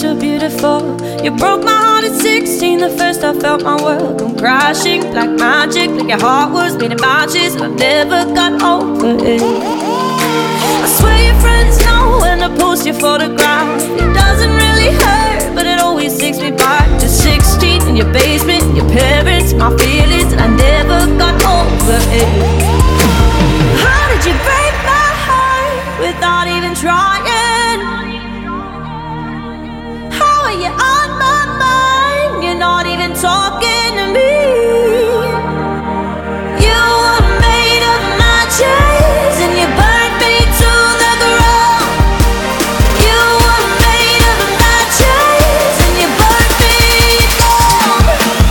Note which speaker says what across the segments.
Speaker 1: so beautiful. You broke my heart at 16, the first I felt my world come crashing. Like magic, like your heart was made of matches, and I never got over it. I swear your friends know when I post your photograph. It doesn't really hurt, but it always takes me back to 16 in your basement, your parents, my feelings, and I never got over it. How did you break my heart without even trying? How are you on my mind? You're not even talking to me. You were made of matches and you burned me to the ground. You were made of matches and you burned me down.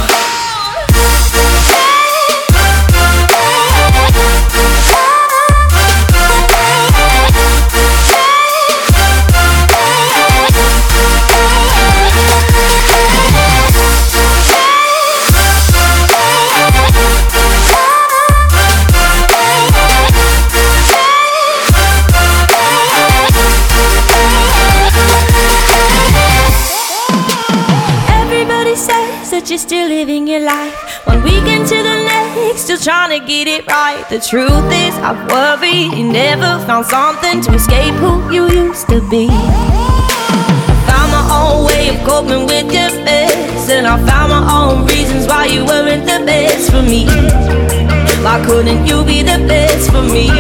Speaker 1: That you're still living your life, one weekend to the next, still trying to get it right. The truth is, I worry you never found something to escape who you used to be. I found my own way of coping with your mess, and I found my own reasons why you weren't the best for me. Why couldn't you be the best for me?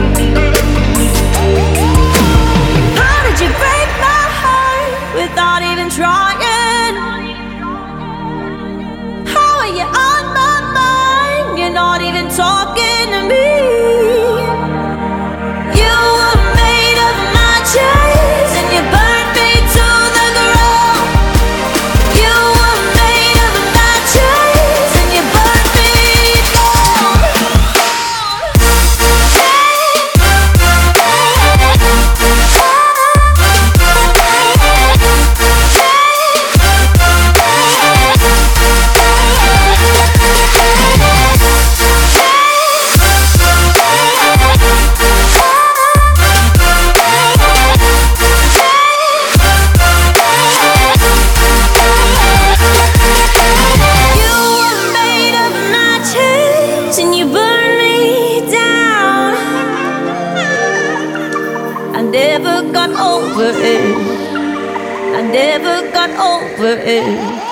Speaker 1: How did you break my heart without even trying? You're on my mind, you're not even talking to me. You were made of matches and you burned me to the ground. You were made of matches and you burned me down. I never got over it. I never got over it.